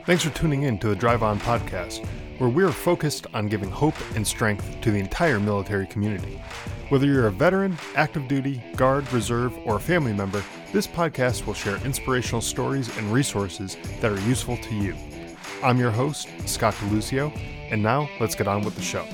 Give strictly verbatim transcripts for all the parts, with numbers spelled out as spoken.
Thanks for tuning in to the Drive On podcast, where we are focused on giving hope and strength to the entire military community. Whether you're a veteran, active duty, guard, reserve, or a family member, this podcast will share inspirational stories and resources that are useful to you. I'm your host, Scott DeLuzio, and now let's get on with the show.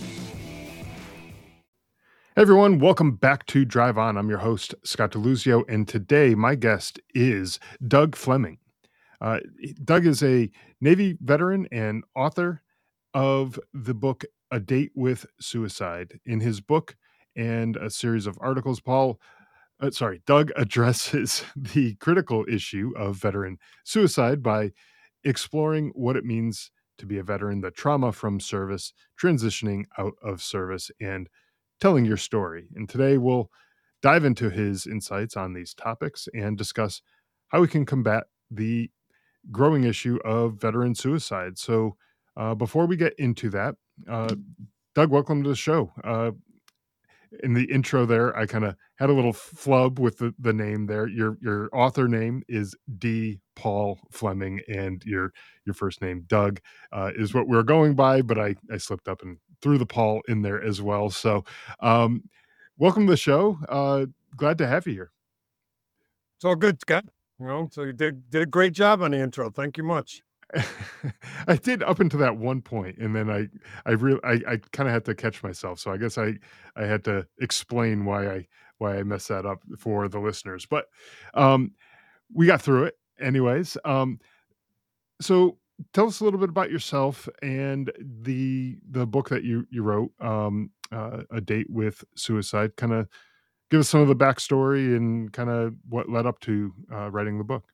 Hey everyone, welcome back to Drive On. I'm your host, Scott DeLuzio, and today my guest is Doug Fleming. Uh, Doug is a Navy veteran and author of the book A Date with Suicide. In his book and a series of articles, Paul, uh, sorry, Doug addresses the critical issue of veteran suicide by exploring what it means to be a veteran, the trauma from service, transitioning out of service, and telling your story. And today we'll dive into his insights on these topics and discuss how we can combat the growing issue of veteran suicide. So uh, before we get into that, uh, Doug, welcome to the show. Uh, in the intro there, I kind of had a little flub with the, the name there. Your your author name is D. Paul Fleming, and your your first name, Doug, uh, is what we're going by, but I, I slipped up and threw the Paul in there as well. So um, welcome to the show. Uh, glad to have you here. It's all good, Scott. You know, so you did did a great job on the intro. Thank you much. I did up until that one point, and then I I really I, I kind of had to catch myself. So I guess I I had to explain why I why I messed that up for the listeners. But um, we got through it anyways. Um, so tell us a little bit about yourself and the the book that you you wrote, um, uh, A Date with Suicide. Kind of give us some of the backstory and kind of what led up to uh, writing the book.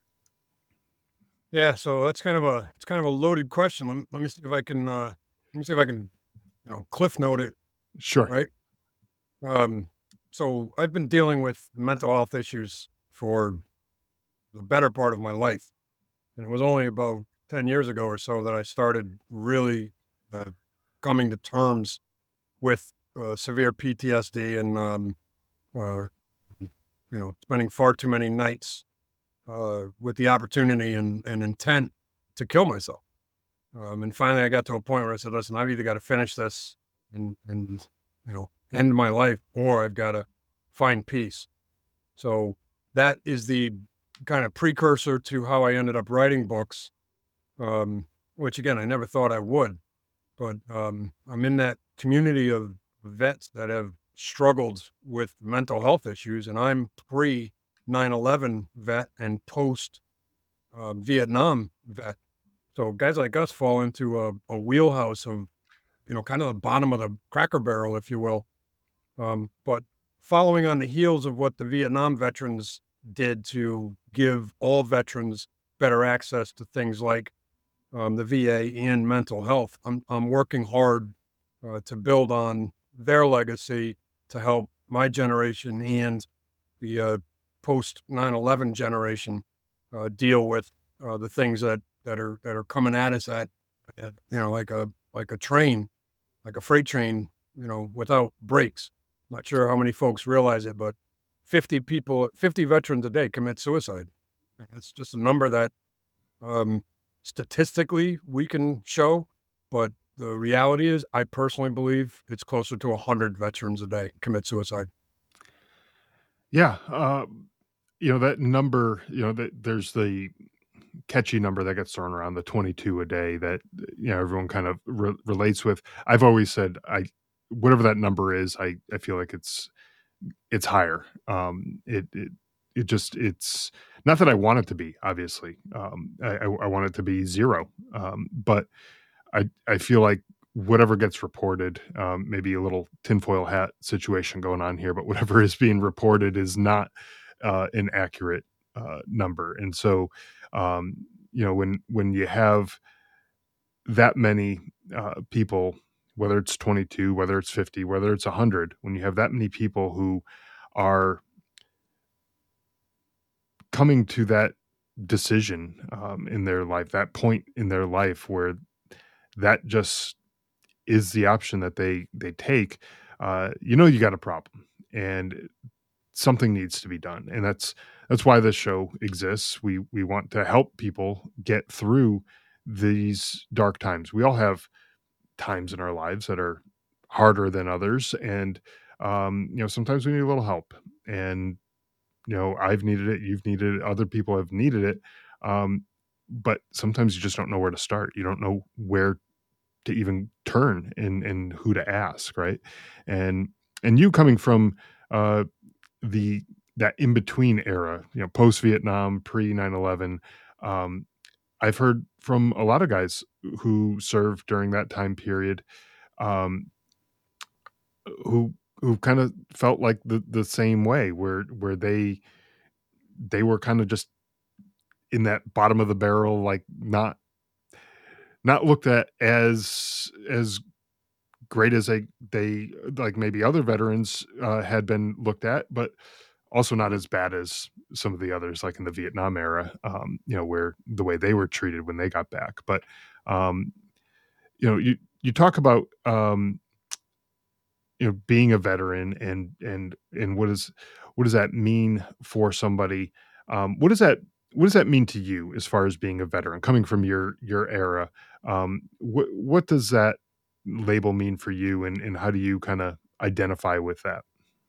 Yeah, so that's kind of a it's kind of a loaded question. Let me, let me see if I can uh, let me see if I can you know cliff note it. Sure. Right. Um. So I've been dealing with mental health issues for the better part of my life, and it was only about ten years ago or so that I started really uh, coming to terms with uh, severe P T S D and um, uh, you know spending far too many nights uh, with the opportunity and, and intent to kill myself. Um, and finally I got to a point where I said, listen, I've either got to finish this and, and, you know, end my life, or I've got to find peace. So that is the kind of precursor to how I ended up writing books, um, which again, I never thought I would, but um, I'm in that community of vets that have struggled with mental health issues, and I'm pre nine eleven vet and post uh, Vietnam vet. So guys like us fall into a, a wheelhouse of, you know, kind of the bottom of the cracker barrel, if you will. Um, but following on the heels of what the Vietnam veterans did to give all veterans better access to things like um, the V A and mental health, I'm, I'm working hard uh, to build on their legacy to help my generation and the uh, post nine eleven generation uh, deal with uh, the things that, that are that are coming at us at, at you know like a like a train, like a freight train, you know, without brakes. Not sure how many folks realize it, but fifty people, fifty veterans a day commit suicide. It's just a number that um, statistically we can show, but the reality is, I personally believe it's closer to one hundred veterans a day commit suicide. Yeah. Uh, you know, that number, you know, that there's the catchy number that gets thrown around, the twenty-two a day, that, you know, everyone kind of re- relates with. I've always said, I, whatever that number is, I, I feel like it's, it's higher. Um, it, it, it just, it's not that I want it to be, obviously. Um, I, I, I want it to be zero. Um, but I, I feel like whatever gets reported, um, maybe a little tinfoil hat situation going on here, but whatever is being reported is not uh, an accurate uh, number. And so, um, you know, when when you have that many uh, people, whether it's twenty-two, whether it's fifty, whether it's one hundred, when you have that many people who are coming to that decision um, in their life, that point in their life where that just is the option that they they take, uh, you know, you got a problem, and something needs to be done. And that's that's why this show exists. We we want to help people get through these dark times. We all have times in our lives that are harder than others, and um, you know, sometimes we need a little help. And you know, I've needed it, you've needed it, other people have needed it. Um, but sometimes you just don't know where to start. You don't know where to even turn and and who to ask, right? And and you coming from uh the that in between era, you know, post Vietnam, pre nine eleven, um, I've heard from a lot of guys who served during that time period, um, who who kind of felt like the the same way, where where they they were kind of just in that bottom of the barrel, like not not looked at as as great as they they like maybe other veterans uh, had been looked at, but also not as bad as some of the others, like in the Vietnam era, um, you know, where the way they were treated when they got back. But um, you know, you you talk about um, you know, being a veteran and and and what is what does that mean for somebody? Um, what does that what does that mean to you as far as being a veteran coming from your your era? Um, what what does that label mean for you, and and how do you kind of identify with that?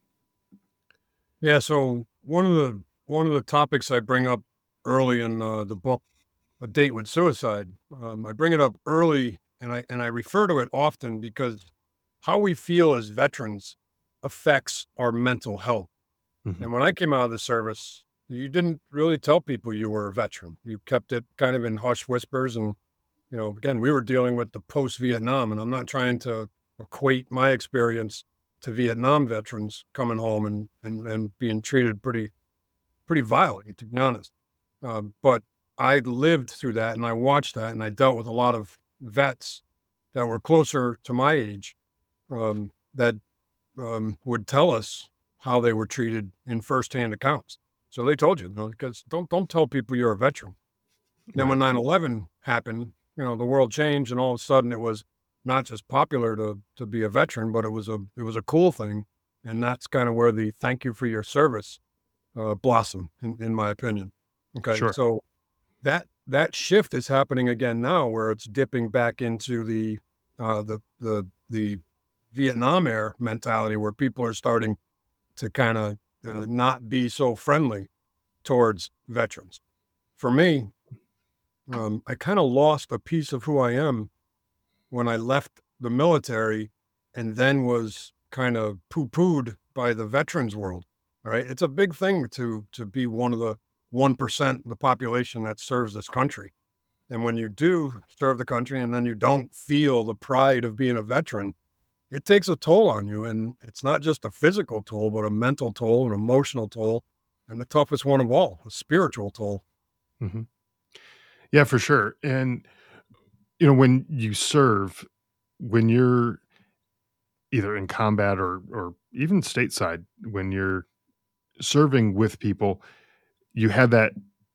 Yeah, so one of the one of the topics I bring up early in uh, the book, A Date with Suicide, um, I bring it up early, and I and I refer to it often because how we feel as veterans affects our mental health. Hmm. And when I came out of the service, you didn't really tell people you were a veteran. You kept it kind of in hush whispers, and you know, again, we were dealing with the post-Vietnam, and I'm not trying to equate my experience to Vietnam veterans coming home and and and being treated pretty pretty violently, to be honest. Um, but I lived through that, and I watched that, and I dealt with a lot of vets that were closer to my age, um, that um, would tell us how they were treated in firsthand accounts. So they told you, you know, because don't don't tell people you're a veteran. Then Right. when nine eleven happened, you know, the world changed and all of a sudden it was not just popular to to be a veteran, but it was a it was a cool thing. And that's kind of where the thank you for your service uh, blossomed, in, in my opinion. Okay, Sure. so that that shift is happening again now, where it's dipping back into the uh, the the the Vietnam era mentality, where people are starting to kind of uh, not be so friendly towards veterans. For me, um, I kind of lost a piece of who I am when I left the military and then was kind of poo-pooed by the veterans world. Right? It's a big thing to to be one of the one percent of the population that serves this country. And when you do serve the country and then you don't feel the pride of being a veteran, it takes a toll on you. And it's not just a physical toll, but a mental toll, an emotional toll, and the toughest one of all, a spiritual toll. Hmm. Yeah, for sure. And you know, when you serve, when you're either in combat or or even stateside, when you're serving with people, you have that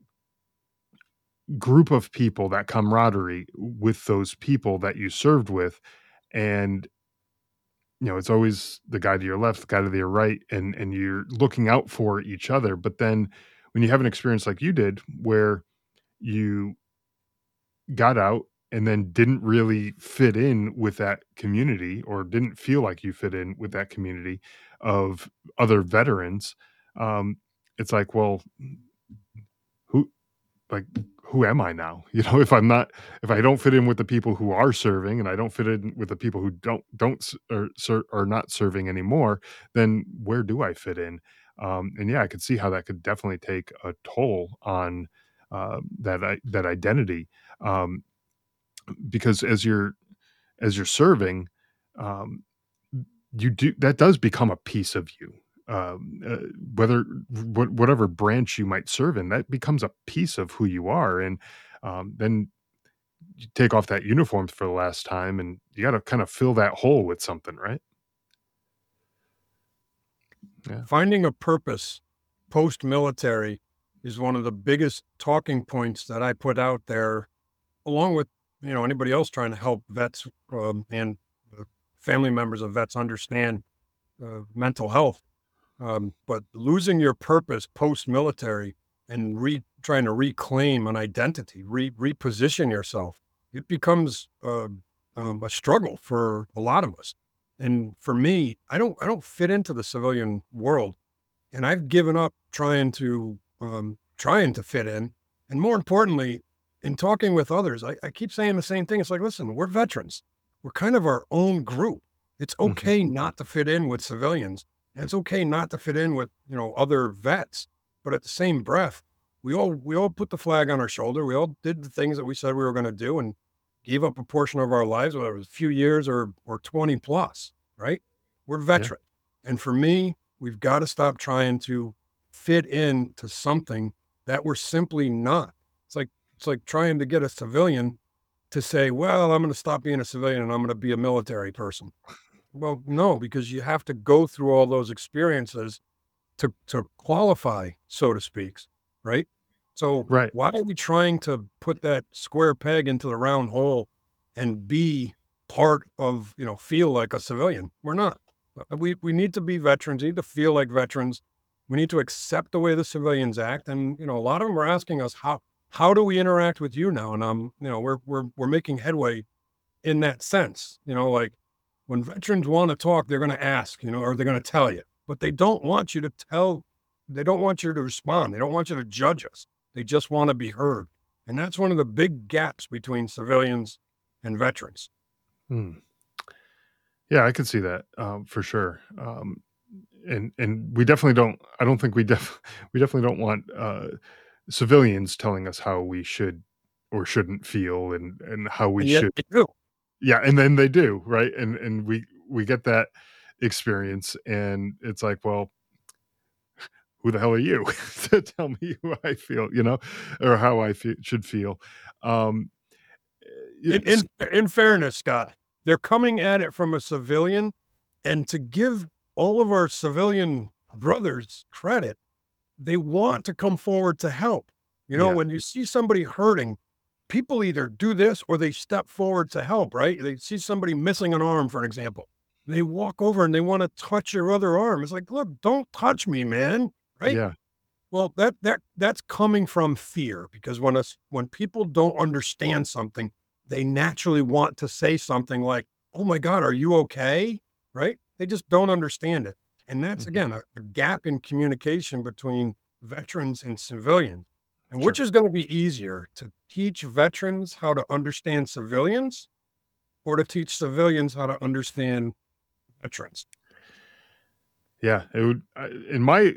group of people, that camaraderie with those people that you served with, and you know, it's always the guy to your left, the guy to your right, and and you're looking out for each other. But then when you have an experience like you did, where you got out and then didn't really fit in with that community, or didn't feel like you fit in with that community of other veterans, um, it's like, well, who like who am I now? You know, if I'm not if I don't fit in with the people who are serving, and I don't fit in with the people who don't don't s- or ser- are not serving anymore, then where do I fit in? Um, and yeah, I could see how that could definitely take a toll on uh, that I, that identity, um, because as you're as you're serving, um, you do that does become a piece of you. Um, uh, whether what, whatever branch you might serve in, that becomes a piece of who you are, and um, then you take off that uniform for the last time, and you got to kind of fill that hole with something, right? Yeah, Finding a purpose post-military is one of the biggest talking points that I put out there, along with, you know, anybody else trying to help vets, um, and uh, family members of vets understand uh, mental health. Um, but losing your purpose post-military and re trying to reclaim an identity, re reposition yourself, it becomes uh, um, a struggle for a lot of us. And for me, I don't I don't fit into the civilian world, and I've given up trying to um, trying to fit in. And more importantly, in talking with others, I, I keep saying the same thing. It's like, listen, we're veterans. We're kind of our own group. It's Mhm. okay not to fit in with civilians. And it's okay not to fit in with, you know, other vets. But at the same breath, we all we all put the flag on our shoulder. We all did the things that we said we were going to do and gave up a portion of our lives, whether it was a few years or or twenty plus, right? We're Yeah. veterans. And for me, we've got to stop trying to fit into something that we're simply not. It's like it's like trying to get a civilian to say, "Well, I'm going to stop being a civilian and I'm going to be a military person." Well, no, because you have to go through all those experiences to to qualify, so to speak, right? So Right. why are we trying to put that square peg into the round hole and be part of, you know, feel like a civilian? We're not. Uh, We we need to be veterans, we need to feel like veterans. We need to accept the way the civilians act. And, you know, a lot of them are asking us, how how do we interact with you now? And um, you know, we're we're we're making headway in that sense. You know, like when veterans want to talk, they're going to ask, you know, or they're going to tell you, but they don't want you to tell, they don't want you to respond. They don't want you to judge us. They just want to be heard. And that's one of the big gaps between civilians and veterans. Mm. Yeah, I could see that, um, for sure. Um, and and we definitely don't I don't think we def we definitely don't want, uh, civilians telling us how we should or shouldn't feel and and how we And yet should. they do, Yeah, and then they do, right? And and we we get that experience, and it's like, "Well, who the hell are you to tell me who I feel," you know, or how I fee should feel? Um, in, yes. in, in fairness, Scott, they're coming at it from a civilian. And to give all of our civilian brothers credit, they want to come forward to help. You know, Yeah, when you see somebody hurting, people either do this or they step forward to help, right? They see somebody missing an arm, for an example. They walk over and they want to touch your other arm. It's like, look, don't touch me, man. Right? yeah, Well, that that that's coming from fear because when us when people don't understand something, they naturally want to say something like, "Oh my God, are you okay?" Right? They just don't understand it. And that's mhm, again a, a gap in communication between veterans and civilians. And which sure. is going to be easier to teach veterans how to understand civilians or to teach civilians how to understand veterans? Yeah, it would I in my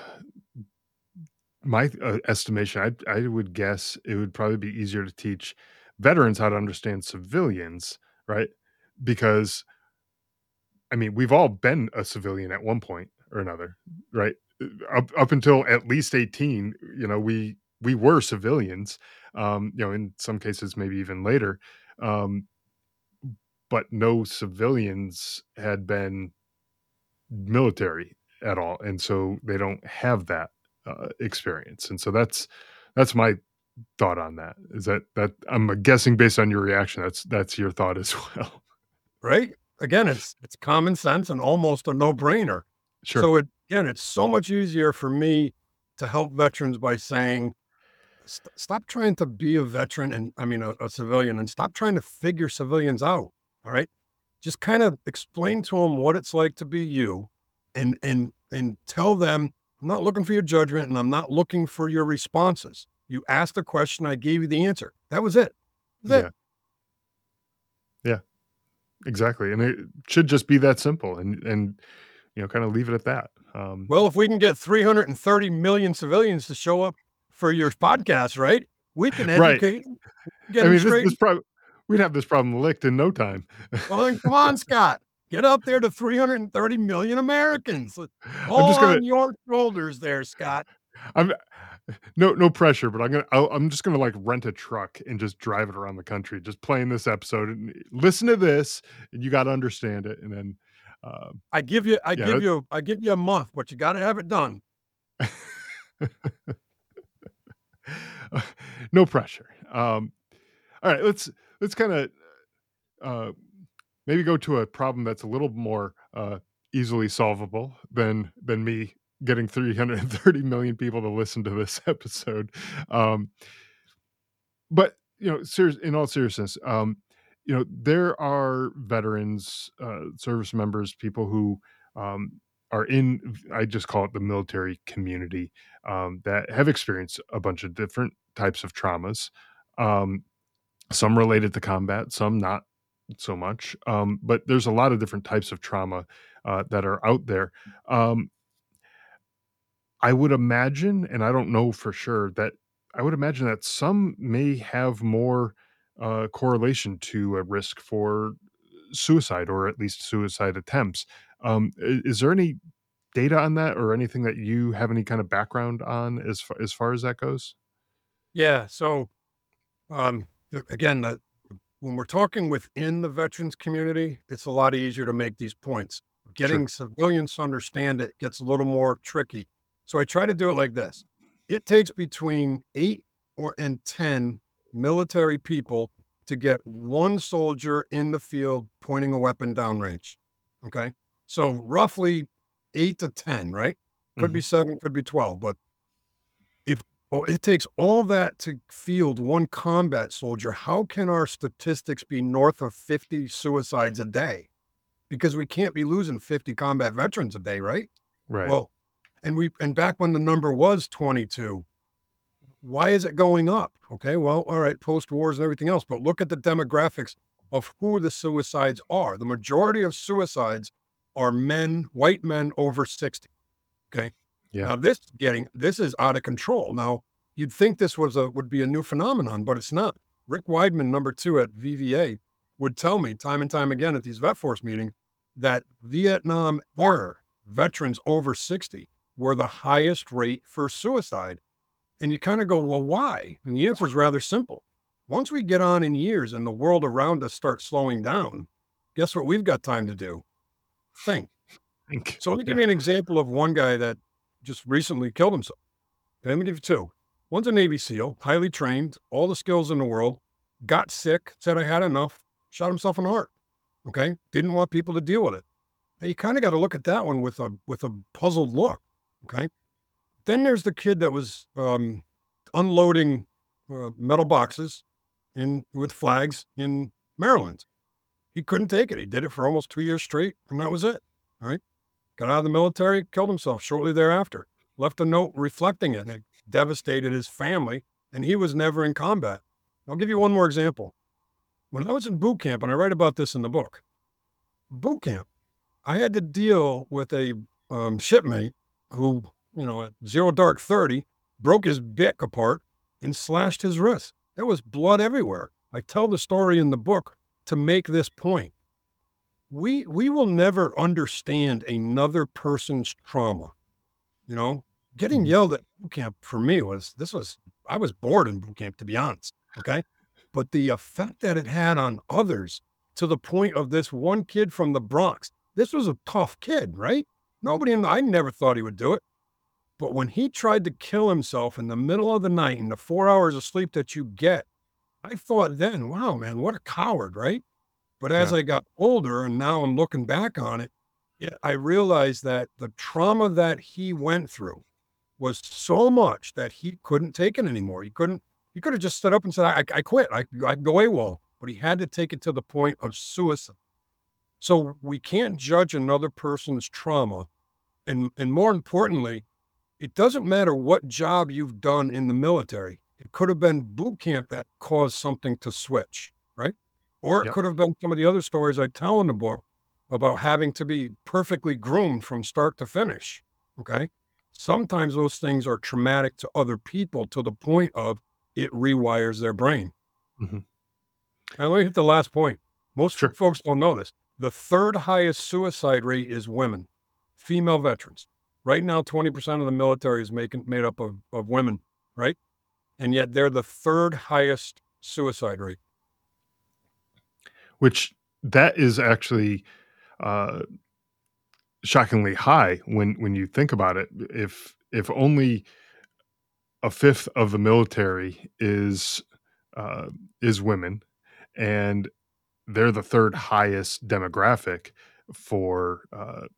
my, uh, estimation, I I would guess it would probably be easier to teach veterans how to understand civilians, right? Because, I mean, we've all been a civilian at one point or another, right? Uh, Up up until at least eighteen, you know, we we were civilians, um, you know, in some cases, maybe even later, um, but no civilians had been military at all, and so they don't have that, uh, experience, and so that's that's my thought on that. Is that that I'm guessing based on your reaction, that's that's your thought as well. Right? Again, it's it's common sense and almost a no-brainer. Sure. So it again, it's so much easier for me to help veterans by saying, "St stop trying to be a veteran and I mean, a a civilian, and stop trying to figure civilians out." All right? Just kind of explain to them what it's like to be you and and and tell them, "I'm not looking for your judgment, and I'm not looking for your responses. You asked a question, I gave you the answer. That was it. That's it." Yeah. Yeah. Exactly, and it should just be that simple and and, you know, kinda leave it at that. Um, Well, if we can get three hundred thirty million civilians to show up for your podcast, right? We can right. educate 'em, get I them mean, this straight. this prob we'd have this problem licked in no time. Well, then come on, Scott. Get up there to three hundred thirty million Americans. I'm All just gonna on your shoulders there, Scott. I'm no no pressure, but I'm gonna I'll I'm just gonna, like, rent a truck and just drive it around the country, just playing this episode and listen to this, and you gotta understand it, and then, um, I give you I yeah, give that you I give you a month, but you gotta have it done. no pressure. Um, all right, let's let's kinda, uh, maybe go to a problem that's a little more, uh easily solvable than than me getting three hundred thirty million people to listen to this episode. Um, but you know, serious in all seriousness, um, you know, there are veterans, uh, service members, people who um, are in, I just call it the military community, um, that have experienced a bunch of different types of traumas. Um, some related to combat, some not so much. Um, but there's a lot of different types of trauma uh, that are out there. Um, I would imagine, and I don't know for sure, that I would imagine that some may have more uh, correlation to a risk for suicide or at least suicide attempts. Um, i- is there any data on that or anything that you have any kind of background on as far, as far as that goes? Yeah. So, um, th- again, the, when we're talking within the veterans community, it's a lot easier to make these points. Sure. Getting civilians to understand it gets a little more tricky. So I try to do it like this. It takes between eight or and ten military people to get one soldier in the field pointing a weapon downrange. Okay. So roughly eight to ten, right? Could be Hmm. seven, could be twelve, but if oh, it takes all that to field one combat soldier, how can our statistics be north of fifty suicides a day? Because we can't be losing fifty combat veterans a day, right? Right. Well, and we and back when the number was twenty-two, why is it going up? Okay, well, all right, post wars and everything else, but look at the demographics of who the suicides are. The majority of suicides are men, white men over sixty. Okay. Yeah. Now this is getting this is out of control. Now you'd think this was a would be a new phenomenon, but it's not. Rick Weidman, number two at V V A, would tell me time and time again at these vet force meetings that Vietnam era veterans over sixty were the highest rate for suicide. And you kind of go, well, why? And the answer is rather simple. Once we get on in years and the world around us starts slowing down, guess what we've got time to do? Think. Think. So let me give Yeah. you an example of one guy that just recently killed himself. Okay, let me give you two. One's a Navy SEAL, highly trained, all the skills in the world, got sick, said I had enough, shot himself in the heart. Okay. Didn't want people to deal with it. Now, you kind of got to look at that one with a with a puzzled look. Okay. Then there's the kid that was um, unloading uh, metal boxes in with flags in Maryland. He couldn't take it. He did it for almost two years straight, and that was it. All right. Got out of the military, killed himself shortly thereafter, left a note reflecting it, and it devastated his family, and he was never in combat. I'll give you one more example. When I was in boot camp, and I write about this in the book, boot camp, I had to deal with a um, shipmate who, you know, at zero dark thirty, broke his bick apart and slashed his wrist. There was blood everywhere. I tell the story in the book to make this point. We we will never understand another person's trauma. You know, getting Mhm. yelled at boot camp for me was this was I was bored in boot camp, to be honest. Okay. But the effect that it had on others to the point of this one kid from the Bronx. This was a tough kid, right? Nobody in the, I never thought he would do it. But when he tried to kill himself in the middle of the night in the four hours of sleep that you get, I thought then, wow, man, what a coward, right? But as Yeah. I got older and now I'm looking back on it, yeah, I realized that the trauma that he went through was so much that he couldn't take it anymore. He couldn't, he could have just stood up and said, I, I quit. I, I can go AWOL. But he had to take it to the point of suicide. So we can't judge another person's trauma. And, and more importantly, it doesn't matter what job you've done in the military. It could have been boot camp that caused something to switch, right? Or it Yep. could have been some of the other stories I tell in the book about having to be perfectly groomed from start to finish. Okay. Sometimes those things are traumatic to other people to the point of it rewires their brain. Mhm. And let me hit the last point. Most Sure. folks don't know this. The third highest suicide rate is women, female veterans. Right now, twenty percent of the military is making, made up of, of women, right? And yet they're the third highest suicide rate. Which that is actually uh, shockingly high when when you think about it. If if only a fifth of the military is uh, is women, and they're the third highest demographic for uh,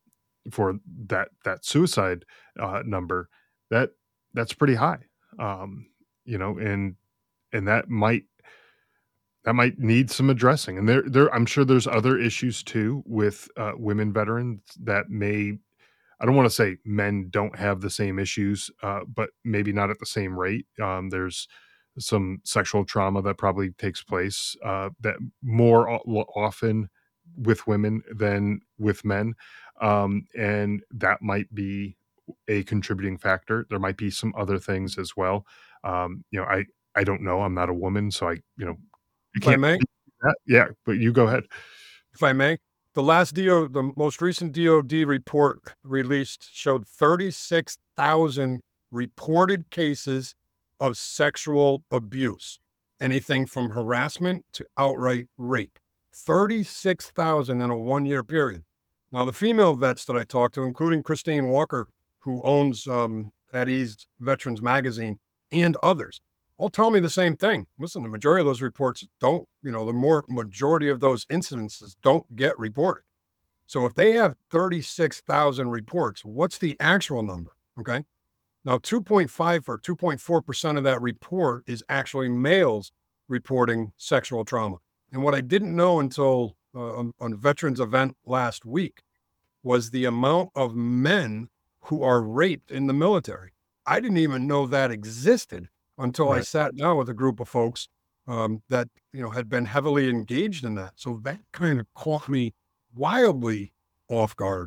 for that that suicide uh, number, that that's pretty high. Um, you know, and and that might that might need some addressing. And there there I'm sure there's other issues too with uh, women veterans that may, I don't want to say men don't have the same issues, uh, but maybe not at the same rate. Um, there's some sexual trauma that probably takes place uh, that more o- often with women than with men, um, and that might be a contributing factor. There might be some other things as well. Um, you know, I I don't know. I'm not a woman, so I you know I If I can't may, speak to that. Yeah, but you go ahead. if I may, the last D O, the most recent D O D report released showed thirty-six thousand reported cases of sexual abuse, anything from harassment to outright rape. thirty-six thousand in a one year period. Now, the female vets that I talked to, including Christine Walker, who owns um, At Ease Veterans Magazine, and others, all tell me the same thing. Listen, the majority of those reports don't, you know, the more majority of those incidences don't get reported. So if they have thirty-six thousand reports, what's the actual number? Okay. Now, two point five or two point four percent of that report is actually males reporting sexual trauma. And what I didn't know until uh, on, on Veterans Event last week was the amount of men who are raped in the military. I didn't even know that existed until I Right. sat down with a group of folks um, that, you know, had been heavily engaged in that. So that kind of caught me wildly off guard.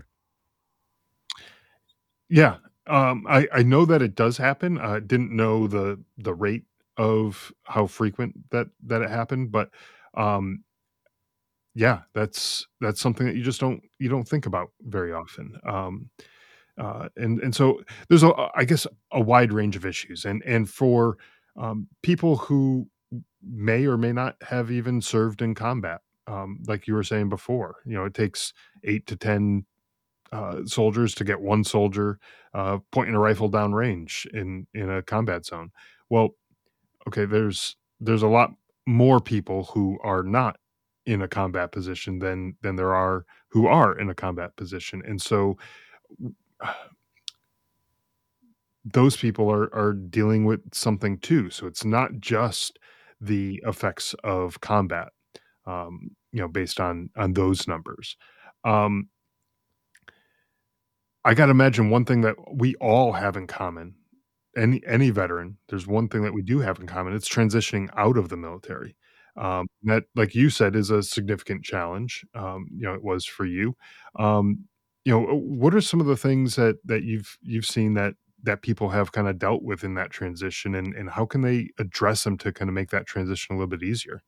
Yeah, um, I I know that it does happen. I didn't know the the rate of how frequent that that it happened, but, um, yeah, that's that's something that you just don't you don't think about very often. Um, uh, and and so there's a I guess a wide range of issues, and and for um, people who may or may not have even served in combat, um, like you were saying before, you know, it takes eight to ten uh, soldiers to get one soldier uh, pointing a rifle down range in in a combat zone. Well, okay, there's there's a lot more people who are not in a combat position than than there are who are in a combat position, and so those people are are dealing with something too. So it's not just the effects of combat, um, you know, based on on those numbers. Um, I gotta imagine one thing that we all have in common, any any veteran, there's one thing that we do have in common, it's transitioning out of the military. Um, that, like you said, is a significant challenge. Um, you know, it was for you. Um, you know, what are some of the things that that you've you've seen that that people have kinda dealt with in that transition, and and how can they address them to kinda make that transition a little bit easier?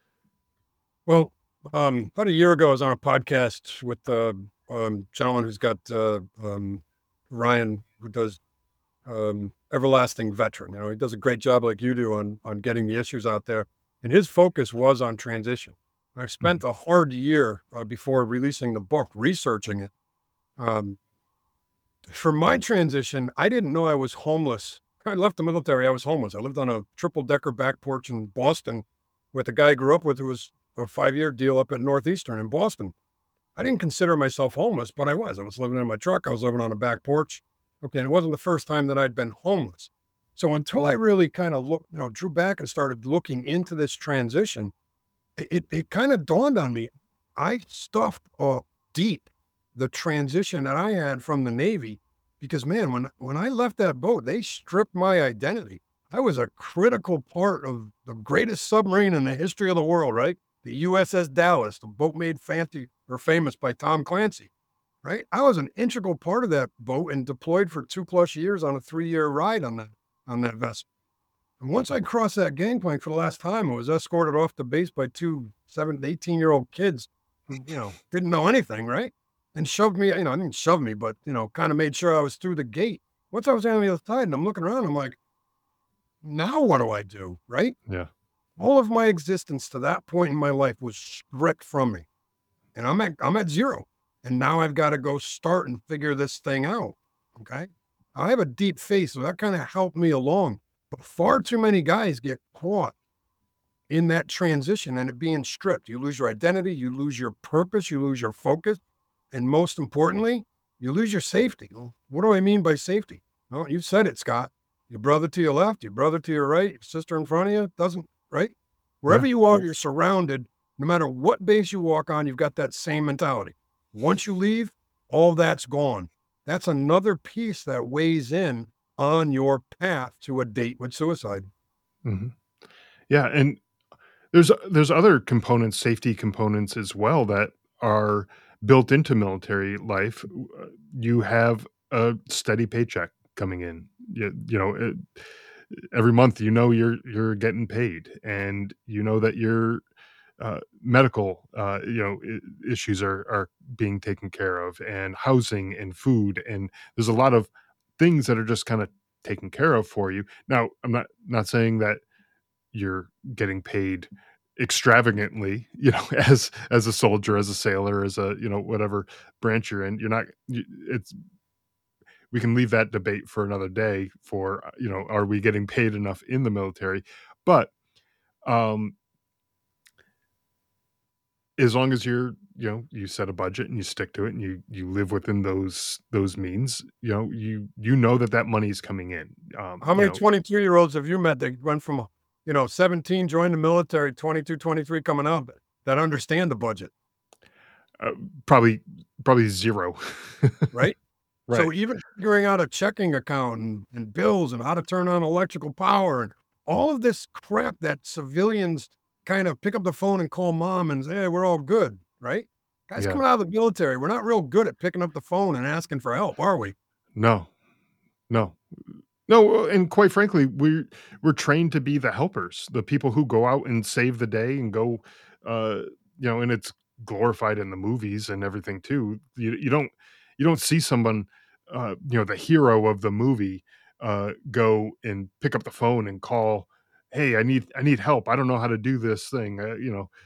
Well, um, about a year ago, I was on a podcast with a um, gentleman who's got uh, um, Ryan, who does um, Everlasting Veteran. You know, he does a great job, like you do, on on getting the issues out there. And his focus was on transition. I spent Mhm. a hard year uh, before releasing the book researching it. Um, for my transition, I didn't know I was homeless. I left the military. I was homeless. I lived on a triple decker back porch in Boston with a guy I grew up with who was a five year deal up at Northeastern in Boston. I didn't consider myself homeless, but I was. I was living in my truck. I was living on a back porch. Okay. And it wasn't the first time that I'd been homeless. So until I really kind of looked, you know, drew back and started looking into this transition, it, it, it kind of dawned on me. I stuffed uh, deep the transition that I had from the Navy because, man, when, when I left that boat, they stripped my identity. I was a critical part of the greatest submarine in the history of the world, right? The U S S Dallas, the boat made fancy or famous by Tom Clancy, right? I was an integral part of that boat and deployed for two plus years on a three year ride on that on that vessel. And once I crossed that gangplank for the last time, I was escorted off the base by two seven, eighteen year old kids who, you know, didn't know anything, right? And shoved me, you know, I didn't shove me, but, you know, kind of made sure I was through the gate. Once I was on the other side and I'm looking around, I'm like, now what do I do? Right? Yeah. All of my existence to that point in my life was stripped from me. And I'm at I'm at zero. And now I've got to go start and figure this thing out. Okay. I have a deep faith, so that kind of helped me along. But far too many guys get caught in that transition and it being stripped. You lose your identity, you lose your purpose, you lose your focus. And most importantly, you lose your safety. Well, what do I mean by safety? Well, you said it, Scott. Your brother to your left, your brother to your right, your sister in front of you, doesn't, right? Wherever Yeah. you are, you're surrounded. No matter what base you walk on, you've got that same mentality. Once you leave, all that's gone. That's another piece that weighs in on your path to a date with suicide. Mhm. Yeah, and there's there's other components, safety components as well that are built into military life. W uh, you have a steady paycheck coming in. You you know, eh, every month, you know you're you're getting paid, and you know that your, uh, medical, uh, you know, I issues are are being taken care of, and housing and food, and there's a lot of things that are just kinda taken care of for you. Now, I'm not not saying that you're getting paid extravagantly, you know, as as a soldier, as a sailor, as a, you know, whatever branch you're in. You're not y it's we can leave that debate for another day for, uh, you know, are we getting paid enough in the military? But, um as long as you're you know, you set a budget and you stick to it and you you live within those those means, you know, you you know that that money is coming in, um, How you many know twenty-two year olds have you met that went from, you know, seventeen, joined the military, twenty-two, twenty-three coming out that understand the budget, uh, probably probably zero. right? Right. So even figuring out a checking account and, and bills and how to turn on electrical power and all of this crap that civilians kind of pick up the phone and call mom and say, hey, we're all good, right? Guys Yeah. coming out of the military, we're not real good at picking up the phone and asking for help, are we? No. No. No, uh, and quite frankly, we're we're trained to be the helpers, the people who go out and save the day and go, uh, you know, and it's glorified in the movies and everything too. You you don't you don't see someone, uh, you know, the hero of the movie, uh, go and pick up the phone and call, "Hey, I need I need help. I don't know how to do this thing." Uh, you know,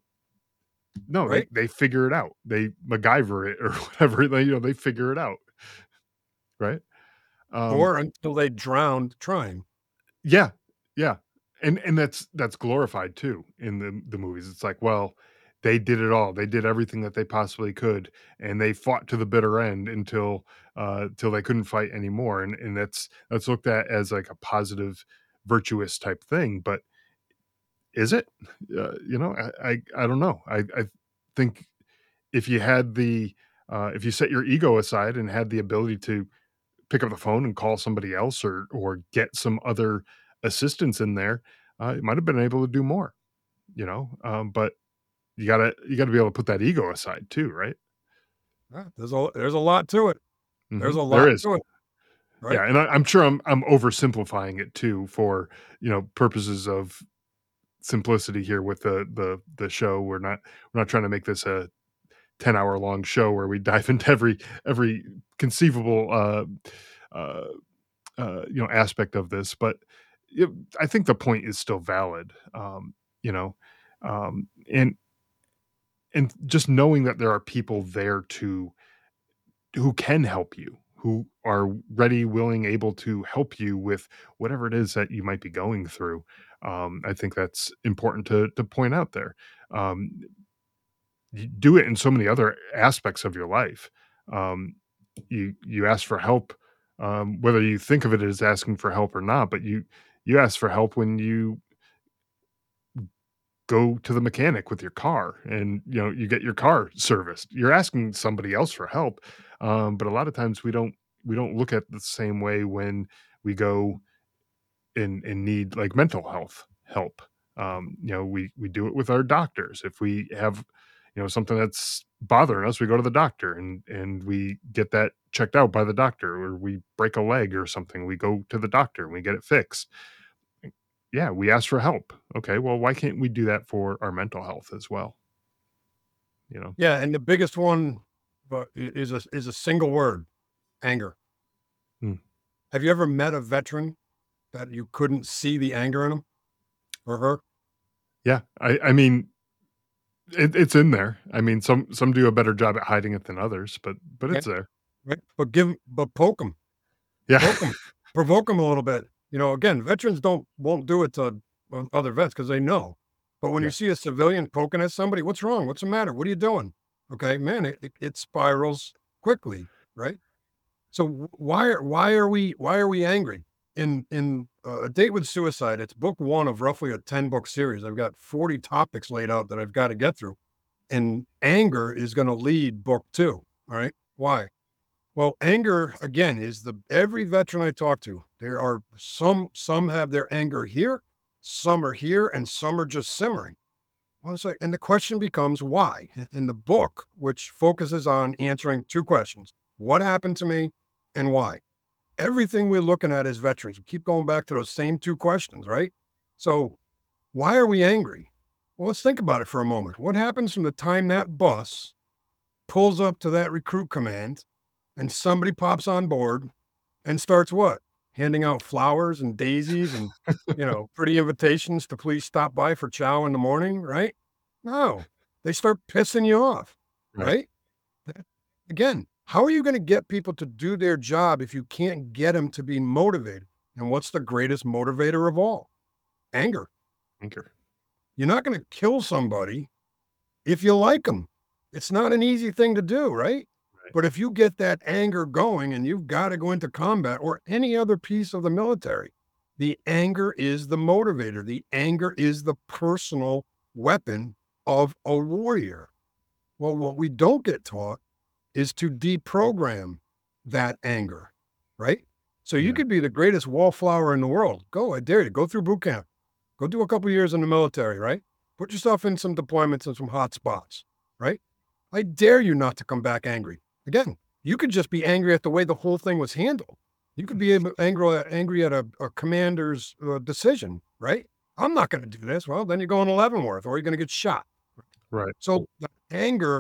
no, they Right? they figure it out. They MacGyver it or whatever. They you know they figure it out, right? Um, Or until they drowned trying. Yeah, yeah, and and that's that's glorified too in the the movies. It's like, well, they did it all. They did everything that they possibly could, and they fought to the bitter end until uh till they couldn't fight anymore. And and that's that's looked at as like a positive, virtuous type thing. But is it? Uh, you know, I, I I don't know. I I think if you had the uh, if you set your ego aside and had the ability to pick up the phone and call somebody else or or get some other assistance in there, uh, you might have been able to do more, you know? Um, but you gotta you gotta be able to put that ego aside too, right? Yeah, there's a there's a lot to it. There's Mhm. a There lot is. to it, right? Yeah, and I I'm sure I'm I'm oversimplifying it too for, you know, purposes of simplicity here with the the the show. We're not we're not trying to make this a ten hour long show where we dive into every every conceivable uh uh uh, you know, aspect of this, but it, I think the point is still valid. Um, you know, um, and and just knowing that there are people there to who can help you, who are ready, willing, able to help you with whatever it is that you might be going through. Um, I think that's important to to point out there. Um, you do it in so many other aspects of your life. Um, you you ask for help, um, whether you think of it as asking for help or not, but you you ask for help when you go to the mechanic with your car and you know you get your car serviced. You're asking somebody else for help, um, but a lot of times we don't we don't look at the same way when we go and and need like mental health help. Um, you know, we we do it with our doctors. If we have, you know, something that's bothering us, we go to the doctor and and we get that checked out by the doctor, or we break a leg or something, we go to the doctor and we get it fixed. Yeah, we ask for help. Okay, well, why can't we do that for our mental health as well? You know? Yeah, and the biggest one, but i- is a is a single word: anger. Mm. Have you ever met a veteran that you couldn't see the anger in him or her? Yeah, I I mean, it, it's in there. I mean, some some do a better job at hiding it than others, but but Yeah, it's there. right. But give, 'em- but poke them, Yeah, poke them, provoke them a little bit. You know, again, veterans don't won't do it to uh, other vets because they know. But when you yeah, see a civilian poking at somebody, what's wrong? What's the matter? What are you doing? Okay, man, it, it, it spirals quickly. right? So wh- why are why are we why are we angry? In in uh, A Date with Suicide, it's book one of roughly a ten book series. I've got forty topics laid out that I've got to get through, and anger is going to lead book two. All right, why? Well, anger again is the every veteran I talk to. There are some some have their anger here, some are here, and some are just simmering. Well, it's like, and the question becomes why? In the book, which focuses on answering two questions: what happened to me, and why? Everything we're looking at as veterans, we keep going back to those same two questions, right? So, why are we angry? Well, let's think about it for a moment. What happens from the time that bus pulls up to that recruit command and somebody pops on board and starts what? Handing out flowers and daisies and, you know, pretty invitations to please stop by for chow in the morning, right? No, they start pissing you off, Right. right? That- Again, how are you going to get people to do their job if you can't get them to be motivated? And what's the greatest motivator of all? Anger. Anchor. You're not going to kill somebody if you like them. It's not an easy thing to do, right? Right. But if you get that anger going and you've got to go into combat or any other piece of the military, the anger is the motivator. The anger is the personal weapon of a warrior. Well, what we don't get taught is to deprogram that anger, right? So you Yeah. could be the greatest wallflower in the world. Go, I dare you, go through boot camp. Go do a couple years in the military, right? Put yourself in some deployments and some hot spots, right? I dare you not to come back angry. Again, you could just be angry at the way the whole thing was handled. You could be ab- angry at, angry at a, a commander's uh, decision, right? I'm not going to do this. Well, then you're going to Leavenworth or you're going to get shot. Right. So the anger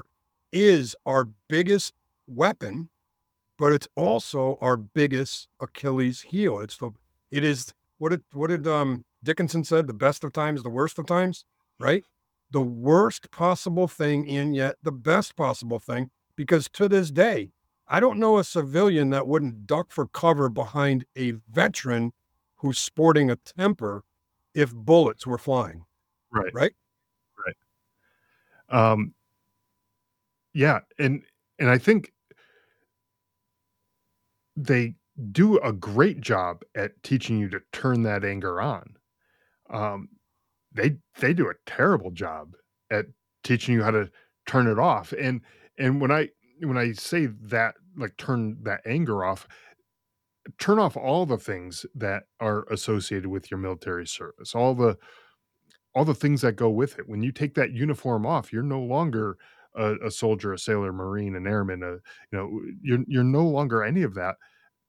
is our biggest weapon, but it's also our biggest Achilles heel. It's the it is what did what did um Dickinson said, the best of times, the worst of times, right? The worst possible thing and yet the best possible thing, because to this day, I don't know a civilian that wouldn't duck for cover behind a veteran who's sporting a temper if bullets were flying, Right. right? Right. Um, yeah, and and I think they do a great job at teaching you to turn that anger on. Um, they they do a terrible job at teaching you how to turn it off. And and when I when I say that, like turn that anger off, turn off all the things that are associated with your military service, all the all the things that go with it. When you take that uniform off, you're no longer a, a soldier, a sailor, marine, an airman. A, you know, you're you're no longer any of that.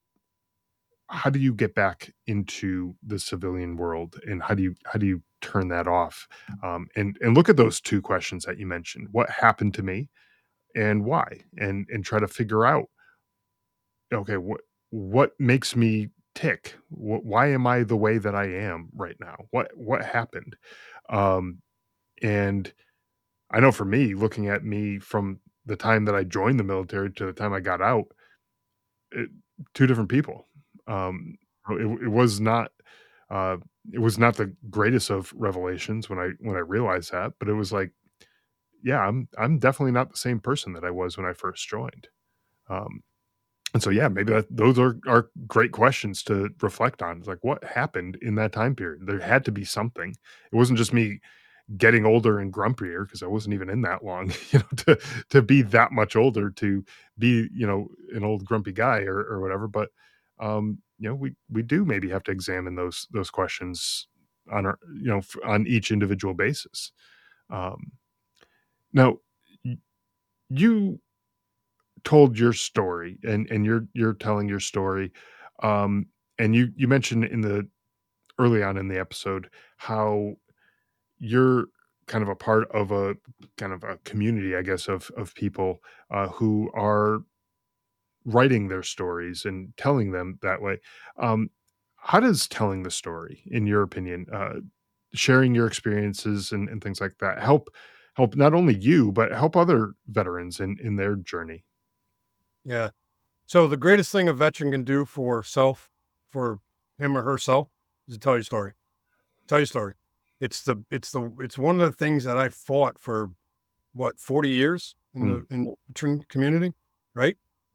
How do you get back into the civilian world, and how do you how do you turn that off? Um, and and look at those two questions that you mentioned. What happened to me, and why? And and try to figure out, okay, what what makes me tick? Wh- why am I the way that I am right now? What what happened? Um, and I know for me, looking at me from the time that I joined the military to the time I got out, it, two different people. Um, it, it was not uh, it was not the greatest of revelations when I when I realized that, but it was like, yeah, I'm I'm definitely not the same person that I was when I first joined. Um, and so, yeah, maybe that, those are are great questions to reflect on. It's like, what happened in that time period? There had to be something. It wasn't just me getting older and grumpier because I wasn't even in that long, you know, to to be that much older to be, you know, an old grumpy guy or or whatever. But um, you know, we we do maybe have to examine those those questions on our, you know, f- on each individual basis. Um, now, y- you told your story, and and you're you're telling your story, um, and you you mentioned in the early on in the episode how you're kind of a part of a kind of a community, I guess, of of people uh, who are writing their stories and telling them that way. Um, how does telling the story, in your opinion, uh, sharing your experiences and, and things like that, help help not only you but help other veterans in in their journey? Yeah. So the greatest thing a veteran can do for self, for him or herself, is to tell your story. Tell your story. It's the it's the it's one of the things that I fought for what forty years in Mm, the in the veteran community, right?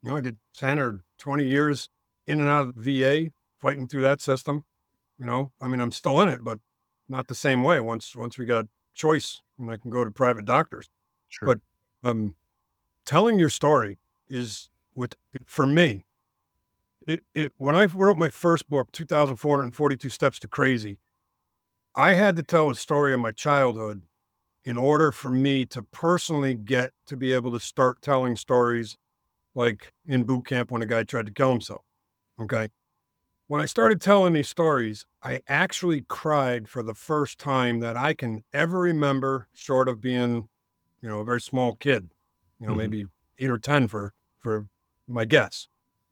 You know, I did ten or twenty years in and out of the V A, fighting through that system. You know, I mean, I'm still in it, but not the same way. Once once we got choice and I can go to private doctors. Sure. But um, telling your story is with for me. It, it when I wrote my first book, two thousand four hundred forty-two Steps to Crazy, I had to tell a story of my childhood in order for me to personally get to be able to start telling stories like in boot camp when a guy tried to kill himself. Okay. When I started telling these stories, I actually cried for the first time that I can ever remember, short of being, you know, a very small kid, you know, Mhm. maybe eight or ten for, for my guess.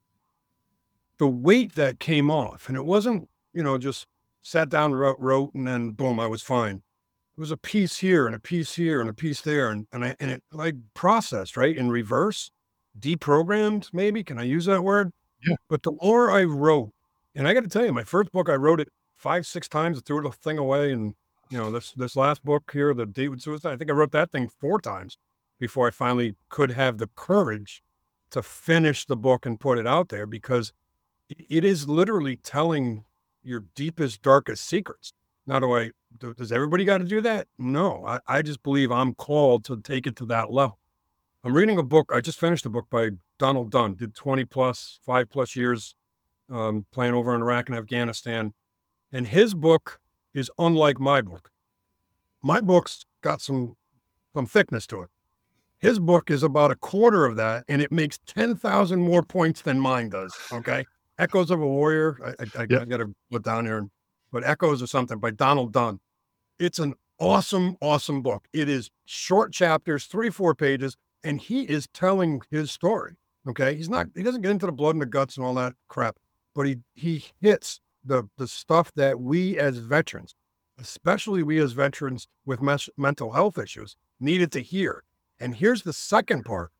The weight that came off, and it wasn't, you know, just sat down, wrote, wrote, and then boom, I was fine. It was a piece here and a piece here and a piece there. And, and I, and it like processed, right? In reverse, deprogrammed, maybe. Can I use that word? Yeah. But the more I wrote, and I got to tell you, my first book, I wrote it five, six times, I threw the thing away. And, you know, this, this last book here, The Date with Suicide, I think I wrote that thing four times before I finally could have the courage to finish the book and put it out there because i- it is literally telling your deepest, darkest secrets. Now, do I, do, does everybody got to do that? No, I, I just believe I'm called to take it to that level. I'm reading a book. I just finished a book by Donald Dunn, did twenty plus, five plus years um, playing over in Iraq and Afghanistan. And his book is unlike my book. My book's got some, some thickness to it. His book is about a quarter of that, and it makes ten thousand more points than mine does. Okay. Echoes of a Warrior. I, I, Yeah. I got to put down here, but Echoes of something by Donald Dunn. It's an awesome, awesome book. It is short chapters, three, four pages, and he is telling his story. Okay. He's not, he doesn't get into the blood and the guts and all that crap, but he, he hits the, the stuff that we as veterans, especially we as veterans with mes- mental health issues, needed to hear. And here's the second part.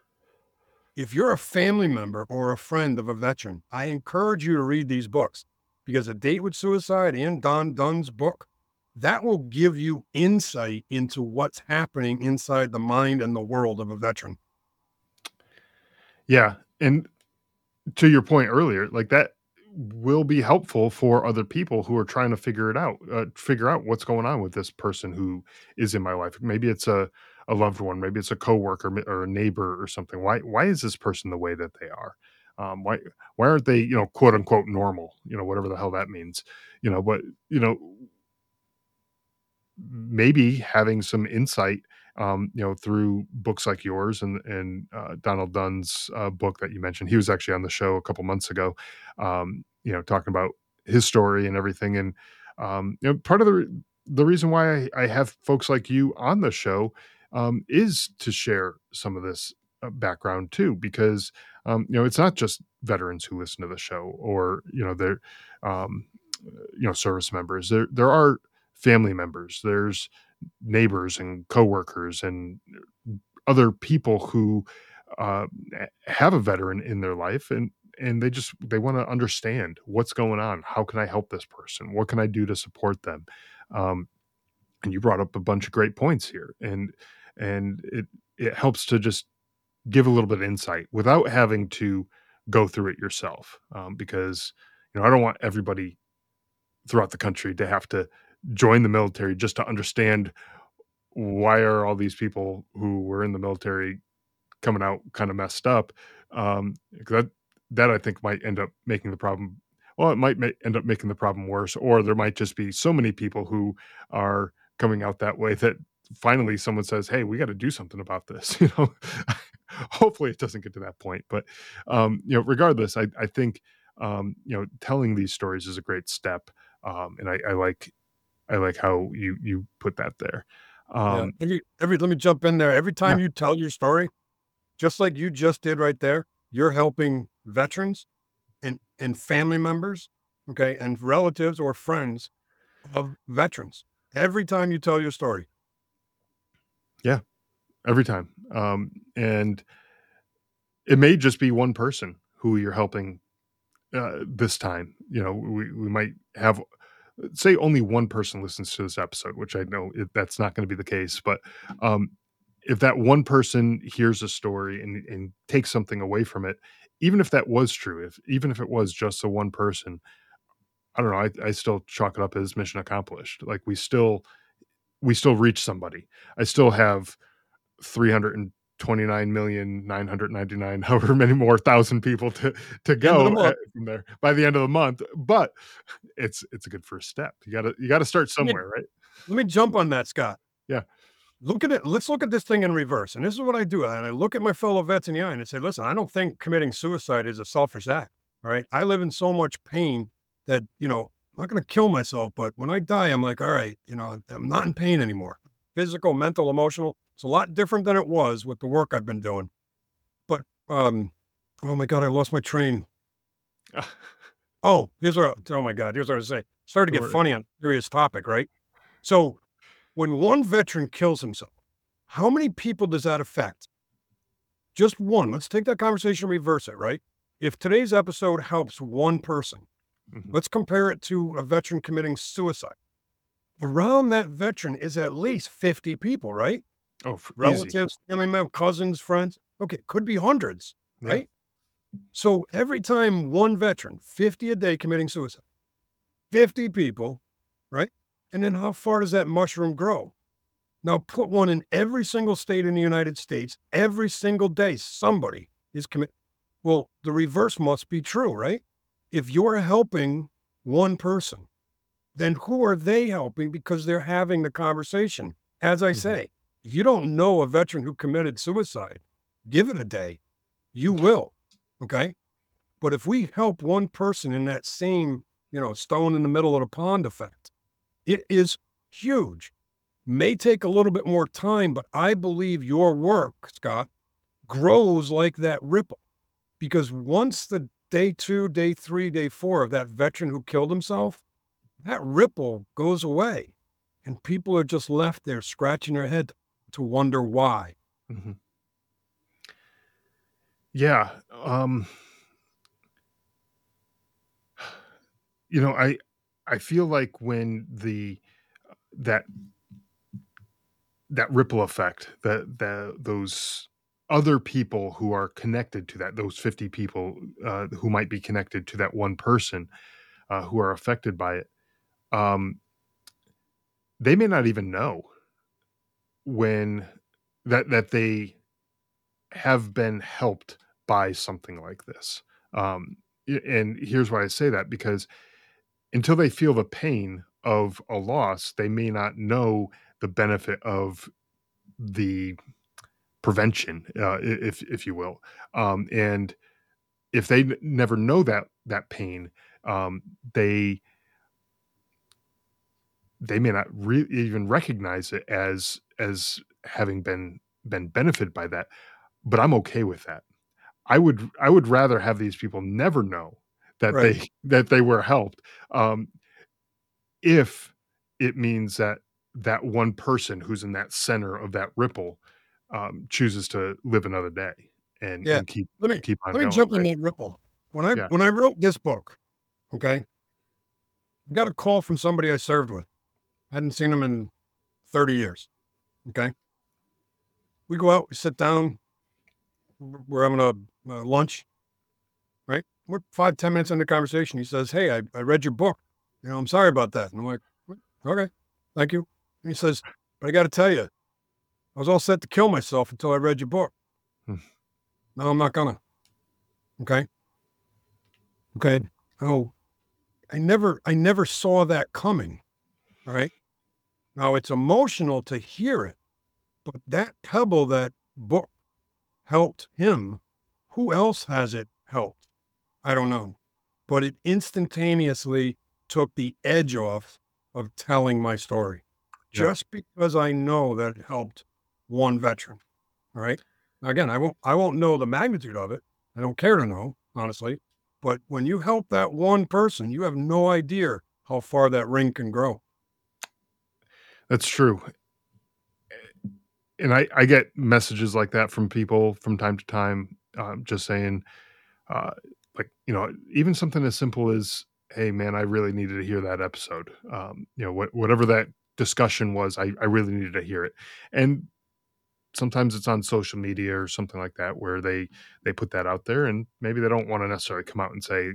If you're a family member or a friend of a veteran, I encourage you to read these books because A Date with Suicide and Don Dunn's book, that will give you insight into what's happening inside the mind and the world of a veteran. Yeah. And to your point earlier, like that will be helpful for other people who are trying to figure it out, uh, figure out what's going on with this person who is in my life. Maybe it's a, a loved one, maybe it's a coworker m- or a neighbor or something. Why why is this person the way that they are? Um, why why aren't they, you know, quote unquote normal? You know, whatever the hell that means. You know, but you know, maybe having some insight, um, you know, through books like yours and and uh, Donald Dunn's uh, book that you mentioned. He was actually on the show a couple months ago, um, you know, talking about his story and everything. And um, you know, part of the re- the reason why I, I have folks like you on the show um, is to share some of this uh, background too, because um, you know, it's not just veterans who listen to the show or you know they're um, you know service members. There there are family members, there's neighbors and coworkers and other people who uh, have a veteran in their life and and they just they want to understand what's going on. How can I help this person? What can I do to support them? Um, and you brought up a bunch of great points here, and and it it helps to just give a little bit of insight without having to go through it yourself, um, because you know I don't want everybody throughout the country to have to join the military just to understand why are all these people who were in the military coming out kind of messed up. Um, that that I think might end up making the problem. Well, it might ma- end up making the problem worse, or there might just be so many people who are coming out that way that finally someone says, "Hey, we got to do something about this." You know, hopefully it doesn't get to that point, but um, you know, regardless, I, I think um, you know telling these stories is a great step, um, and I, I like I like how you you put that there. Yeah. Um, Every, every, let me jump in there. Every yeah, time you tell your story, just like you just did right there, you're helping veterans and, and family members, okay, and relatives or friends of veterans. Every time you tell your story. yeah, every time, um, and it may just be one person who you're helping uh, this time. You know, we we might have say only one person listens to this episode, which I know it, that's not going to be the case, but um, if that one person hears a story and and takes something away from it, even if that was true, if even if it was just the one person, I don't know, I I still chalk it up as mission accomplished. Like, we still we still reach somebody. I still have three hundred twenty-nine million nine hundred ninety-nine, however many more thousand people to to End of the go month. at from there by the end of the month, but it's it's a good first step. You gotta you gotta start Let me somewhere, right? let me jump on that, Scott. Yeah. Look at it. Let's look at this thing in reverse. And this is what I do. And I look at my fellow vets in the eye and I say, listen, I don't think committing suicide is a selfish act. All right. I live in so much pain that, you know, I'm not going to kill myself. But when I die, I'm like, all right, you know, I'm not in pain anymore. Physical, mental, emotional. It's a lot different than it was with the work I've been doing. But, um, oh my God, I lost my train. Oh, here's what, I- oh my God, here's what I was saying. Started to get Or funny on a serious topic, right? So when one veteran kills himself, how many people does that affect? Just one. Let's take that conversation and reverse it, right? If today's episode helps one person, Mhm. let's compare it to a veteran committing suicide. Around that veteran is at least fifty people, right? Oh, f easy. Relatives, family members, cousins, friends. Okay, could be hundreds, Yeah. right? So every time one veteran, fifty a day committing suicide, fifty people, right? And then how far does that mushroom grow? Now put one in every single state in the United States, every single day, somebody is committed. Well, the reverse must be true, right? If you're helping one person, then who are they helping because they're having the conversation? As I Mhm. say, if you don't know a veteran who committed suicide, give it a day. You will. Okay. But if we help one person in that same, you know, stone in the middle of the pond effect, it is huge. May take a little bit more time, but I believe your work, Scott, grows like that ripple. Because once the day two, day three, day four of that veteran who killed himself, that ripple goes away. And people are just left there scratching their head to wonder why. Mhm. Yeah, um you know, I I feel like when the that that ripple effect, that that those other people who are connected to that, those fifty people, uh, who might be connected to that one person, uh, who are affected by it, um, they may not even know when that that they have been helped by something like this. Um, y- and here's why I say that, because until they feel the pain of a loss, they may not know the benefit of the prevention, uh, i- if if you will. Um, and if they n- never know that that pain, um, they they may not re- even recognize it as as having been been benefited by that. But I'm okay with that. I would I would rather have these people never know that Right. they that they were helped, um, if it means that that one person who's in that center of that ripple, um, chooses to live another day and Yeah. and keep Let me keep on let me going, jump in right? that ripple. When I Yeah. when I wrote this book, okay, I got a call from somebody I served with. Hadn't seen him in thirty years. Okay. We go out, we sit down, w- we're having a, uh lunch, right? We're five, ten minutes into the conversation. He says, hey, I, I read your book. You know, I'm sorry about that. And I'm like, "What? Okay, thank you. And he says, but I got to tell you, I was all set to kill myself until I read your book. Hmm. No, I'm not gonna. Okay. Okay. Oh, I never, I never saw that coming. All right. Now it's emotional to hear it, but that pebble, that book helped him. Who else has it helped? I don't know. But it instantaneously took the edge off of telling my story Yeah. just because I know that it helped one veteran. All right. Now, again, I won't I won't know the magnitude of it. I don't care to know, honestly. But when you help that one person, you have no idea how far that ring can grow. That's true. And I I get messages like that from people from time to time, um, just saying, uh, like, you know, even something as simple as, "Hey, man, I really needed to hear that episode." Um, you know, what whatever that discussion was, I I really needed to hear it. And sometimes it's on social media or something like that where they they put that out there, and maybe they don't want to necessarily come out and say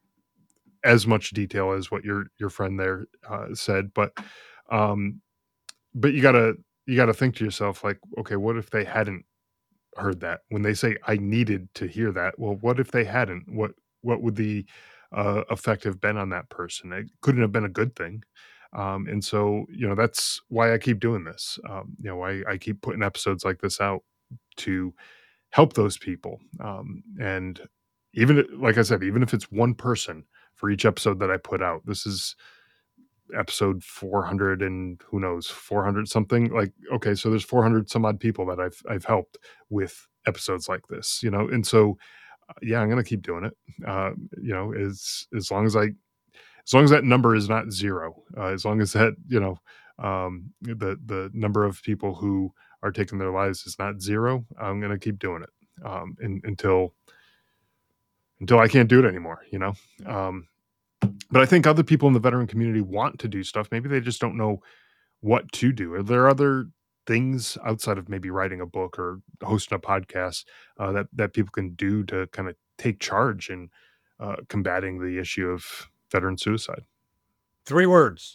as much detail as what your your friend there uh, said, but um, but you gotta you gotta think to yourself like, okay, what if they hadn't heard that? When they say I needed to hear that, well, what if they hadn't? What what would the uh, effect have been on that person? It couldn't have been a good thing. Um, and so, you know, that's why I keep doing this. Um, you know, I, I keep putting episodes like this out to help those people. Um, and even like I said, even if it's one person for each episode that I put out, this is episode four hundred and who knows, four hundred something. Like, okay, so there's four hundred some odd people that I've I've helped with episodes like this, you know. And so uh, yeah, I'm gonna keep doing it. Uh, you know, as as long as I as long as that number is not zero, uh, as long as that, you know, um, the the number of people who are taking their lives is not zero, I'm gonna keep doing it um, in, until until I can't do it anymore. You know, um, but I think other people in the veteran community want to do stuff. Maybe they just don't know what to do. Are there other things outside of maybe writing a book or hosting a podcast uh, that that people can do to kind of take charge in uh, combating the issue of veteran suicide? Three words.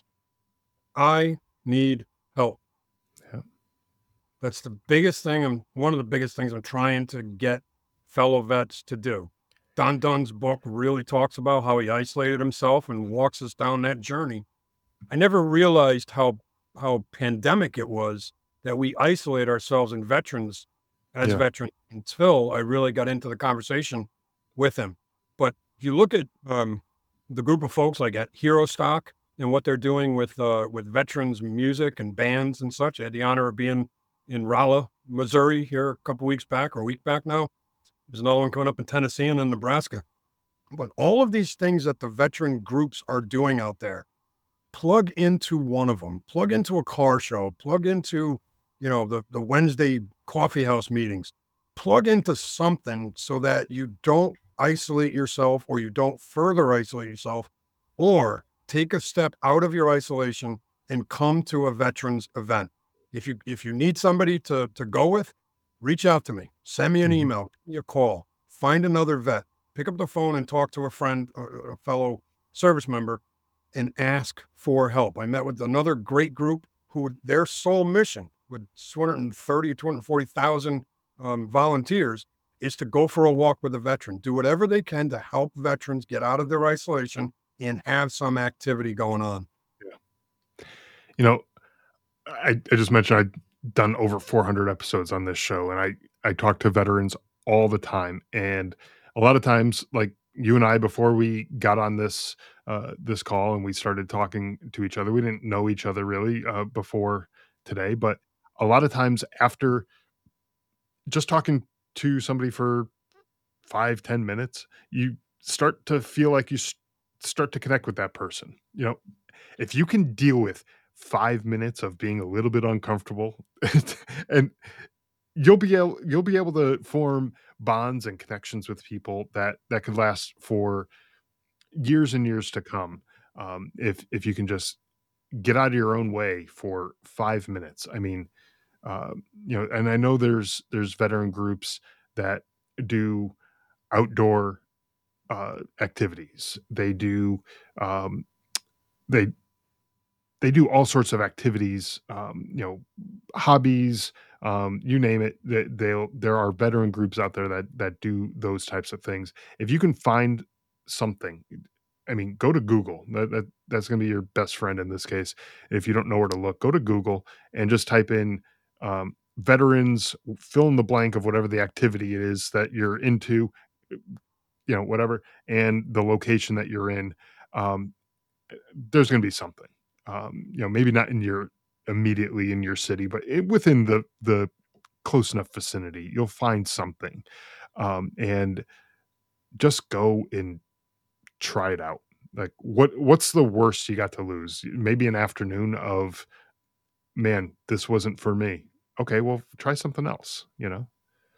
I need help. Yeah. That's the biggest thing. And one of the biggest things I'm trying to get fellow vets to do. Don Dunn's book really talks about how he isolated himself and walks us down that journey. I never realized how how pandemic it was that we isolate ourselves in veterans as Yeah. veterans until I really got into the conversation with him. But if you look at um, the group of folks like at Hero Stock and what they're doing with uh, with veterans music and bands and such, I had the honor of being in Rolla, Missouri here a couple weeks back or a week back now. There's another one coming up in Tennessee and in Nebraska. But all of these things that the veteran groups are doing out there, plug into one of them, plug into a car show, plug into, you know, the, the Wednesday coffee house meetings, plug into something so that you don't isolate yourself or you don't further isolate yourself, or take a step out of your isolation and come to a veterans event. If you, if you need somebody to, to go with, reach out to me, send me an Mhm. email, give me a call, find another vet, pick up the phone and talk to a friend or a fellow service member and ask for help. I met with another great group who their sole mission with two hundred thirty, two hundred forty thousand um, volunteers is to go for a walk with a veteran, do whatever they can to help veterans get out of their isolation and have some activity going on. You know, I, I just mentioned I've done over four hundred episodes on this show, and I I talk to veterans all the time, and a lot of times, like you and I, before we got on this uh, this call and we started talking to each other, we didn't know each other really uh, before today, but a lot of times after just talking to somebody for five ten minutes, you start to feel like you s- start to connect with that person. You know, if you can deal with five minutes of being a little bit uncomfortable and you'll be able you'll be able to form bonds and connections with people that that could last for years and years to come. Um, if if you can just get out of your own way for five minutes. I mean, um, you know, and I know there's there's veteran groups that do outdoor uh, activities. They do um, they they do all sorts of activities, um, you know, hobbies, um, you name it. They, they'll there are veteran groups out there that that do those types of things. If you can find something, I mean, go to Google. That, that that's going to be your best friend in this case. If you don't know where to look, go to Google and just type in um, veterans, fill in the blank of whatever the activity it is that you're into, you know, whatever, and the location that you're in. Um, there's going to be something. Um, you know, maybe not in your immediately in your city, but it, within the the close enough vicinity, you'll find something, um, and just go and try it out. Like, what what's the worst you got to lose? Maybe an afternoon of, man, this wasn't for me. Okay, well, try something else. You know.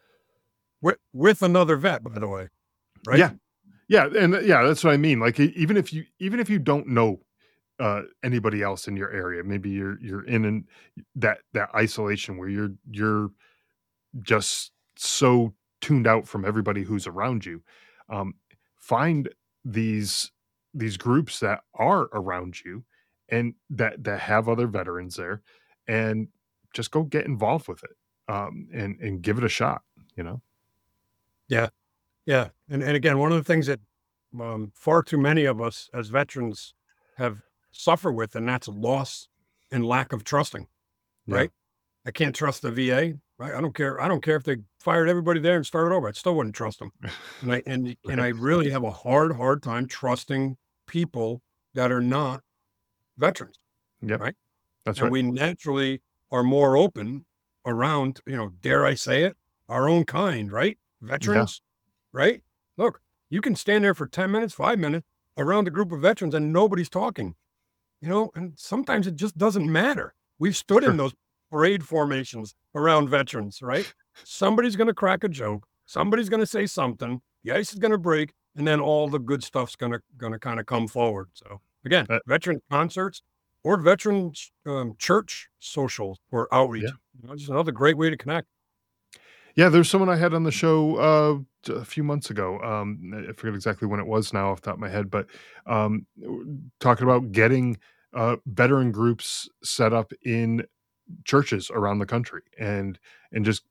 With, with another vet, by the way, right? Yeah, yeah, and uh, yeah, that's what I mean. Like, e- even if you even if you don't know uh, anybody else in your area. Maybe you're you're in an, that that isolation where you're you're just so tuned out from everybody who's around you. Um, find these these groups that are around you and that that have other veterans there, and just go get involved with it, um, and and give it a shot. You know. Yeah. Yeah. And, and again, one of the things that um, far too many of us as veterans have suffer with, and that's loss and lack of trusting, Yeah. right? I can't trust the V A, right? I don't care. I don't care if they fired everybody there and started over. I still wouldn't trust them. And I and and I Right. really have a hard, hard time trusting people that are not veterans, Yep. right? That's And right. we naturally are more open around, you know, dare I say it, our own kind, right? Yeah. Veterans, right? Look, you can stand there for ten minutes, five minutes around a group of veterans and nobody's talking, you know, and sometimes it just doesn't matter. We've stood in Sure. those parade formations around veterans, right? Somebody's going to crack a joke. Somebody's going to say something. The ice is going to break, and then all the good stuff's going to going to kind of come forward. So again, Uh, veteran concerts or veteran um, church socials or outreach. yeah. You know, just another great way to connect. Yeah, there's someone I had on the show, uh, j a few months ago, um, I forget exactly when it was now off the top of my head, but, um, w talking about getting, uh, veteran groups set up in churches around the country, and and just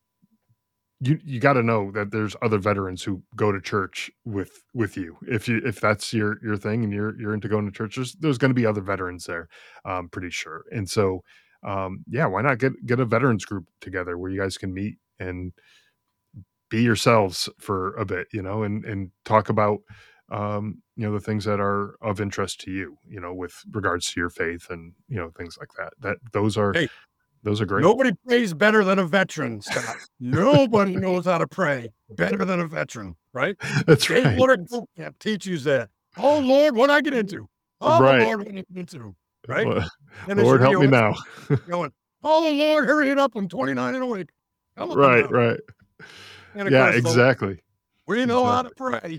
you you gotta know that there's other veterans who go to church with with you. If you if that's your your thing and you're you're into going to church, there's there's gonna be other veterans there, I'm pretty sure, and so, um, yeah, why not get get a veterans group together where you guys can meet and be yourselves for a bit, you know, and and talk about, um, you know, the things that are of interest to you, you know, with regards to your faith and, you know, things like that. That those are Hey, those are great. nobody prays better than a veteran, Scott. Nobody knows how to pray better than a veteran, right? That's Dave right. Lord Boot Camp teaches that. Oh Lord, what I get into? Oh the Right. Lord, what I get into? Right? Lo And as Lord, you're help me you now. going, oh Lord, hurry it up! I'm twenty-nine and awake. Come on Right, now. right. And of Yeah, course, so exactly, we know how to exactly. pray.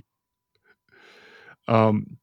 Um,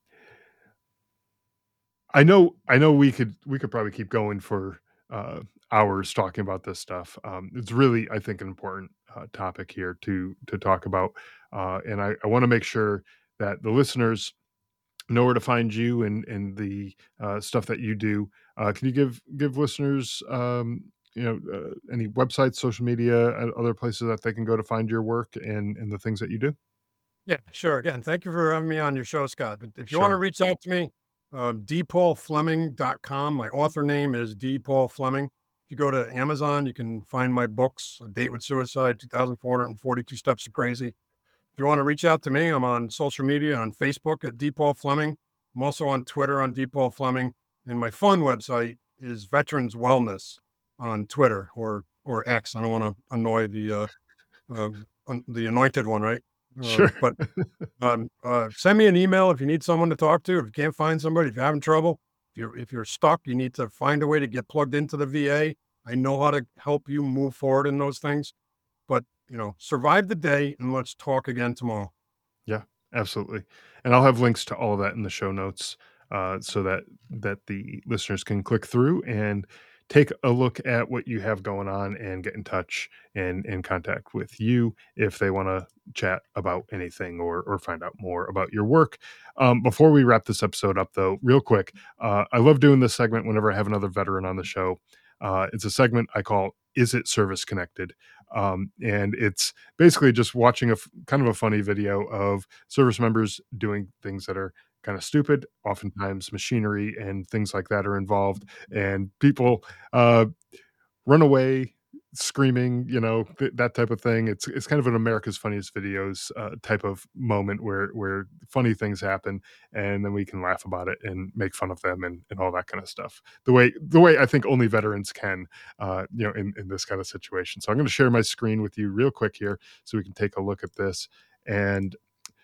I know I know we could we could probably keep going for, uh, hours talking about this stuff. Um, it's really, I think, an important, uh, topic here to to talk about, uh, and I I wanna make sure that the listeners know where to find you and and the, uh, stuff that you do. Uh, can you give give listeners, um, you know, uh, any websites, social media, and other places that they can go to find your work and and the things that you do? Yeah, sure. Again, thank you for having me on your show, Scott. But if you want to Sure. reach out to me, uh, d paul fleming dot com. My author name is D. Paul Fleming. If you go to Amazon, you can find my books, A Date with Suicide, two thousand four hundred forty-two Steps to Crazy. If you want to reach out to me, I'm on social media on Facebook at D. Paul Fleming. I'm also on Twitter on D. Paul Fleming. And my fun website is Veterans Wellness on Twitter or or X. I don't want to annoy the uh, uh, un- the anointed one, right? Sure. Um, but um, uh, send me an email if you need someone to talk to. If you can't find somebody, if you're having trouble, if you're if you're stuck, you need to find a way to get plugged into the V A. I know how to help you move forward in those things. But you know, survive the day and let's talk again tomorrow. Yeah, absolutely. And I'll have links to all of that in the show notes, uh, so that that the listeners can click through and take a look at what you have going on and get in touch and in contact with you if they want to chat about anything or or find out more about your work. Um, before we wrap this episode up, though, real quick, uh, I love doing this segment whenever I have another veteran on the show. Uh, it's a segment I call "Is It Service Connected," um, and it's basically just watching a f- kind of a funny video of service members doing things that are kind of stupid. Oftentimes, machinery and things like that are involved, and people uh, run away screaming, you know, th- that type of thing. It's it's kind of an America's Funniest Videos uh, type of moment where where funny things happen, and then we can laugh about it and make fun of them and, and all that kind of stuff. The way the way I think only veterans can, uh, you know, in in this kind of situation. So I'm going to share my screen with you real quick here so we can take a look at this. And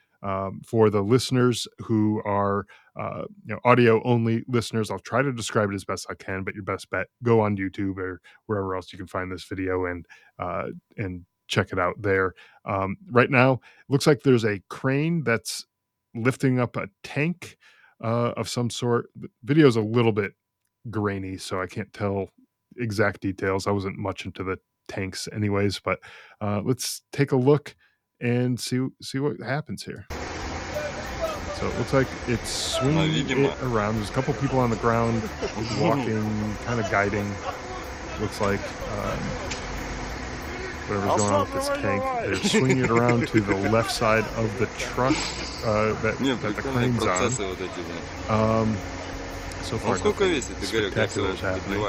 um, for the listeners who are uh, you know audio only listeners, I'll try to describe it as best I can, but your best bet, go on YouTube or wherever else you can find this video and uh, and check it out there. Um, right now it looks like there's a crane that's lifting up a tank uh, of some sort. The video is a little bit grainy, so I can't tell exact details. I wasn't much into the tanks anyways, but uh, let's take a look and see see what happens here. So it looks like it's swinging it around. There's a couple people on the ground walking, kind of guiding. Looks like um, whatever's going on with this tank. They're swinging it around to the left side of the truck uh, that, that the crane's on. Um, so far, nothing spectacular is happening.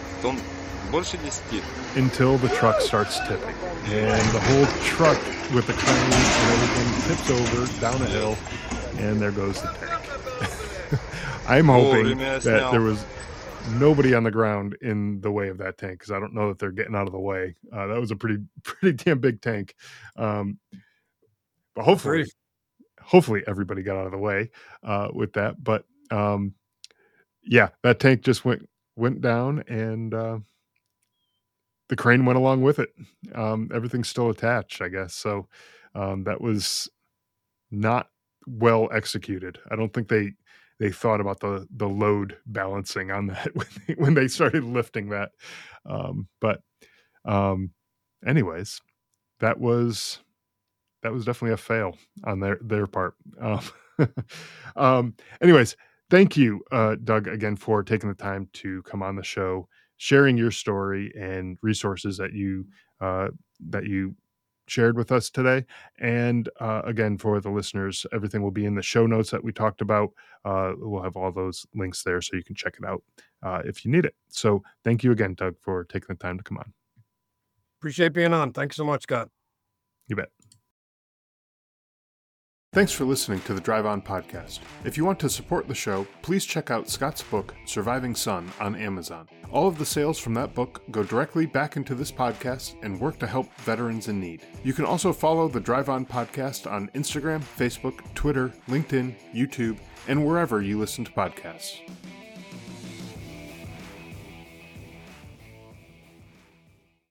Until the truck starts tipping. And the whole truck with the crane and everything tips over down a hill, and there goes the tank. I'm hoping that there was nobody on the ground in the way of that tank, because I don't know that they're getting out of the way. Uh, that was a pretty pretty damn big tank. Um, but hopefully, hopefully everybody got out of the way uh, with that. But um, yeah, that tank just went went down, and uh, the crane went along with it. Um, everything's still attached, I guess. So um, that was not well executed. I don't think they they thought about the the load balancing on that when they, when they started lifting that. Um, but um, anyways, that was that was definitely a fail on their their part. Um, um, anyways, thank you, uh, Doug, again for taking the time to come on the show, sharing your story and resources that you uh, that you shared with us today. And uh, again, for the listeners, everything will be in the show notes that we talked about. Uh, we'll have all those links there so you can check it out uh, if you need it. So thank you again, Doug, for taking the time to come on. Appreciate being on. Thanks so much, Scott. You bet. Thanks for listening to the Drive On Podcast. If you want to support the show, please check out Scott's book, Surviving Son, on Amazon. All of the sales from that book go directly back into this podcast and work to help veterans in need. You can also follow the Drive On Podcast on Instagram, Facebook, Twitter, LinkedIn, YouTube, and wherever you listen to podcasts.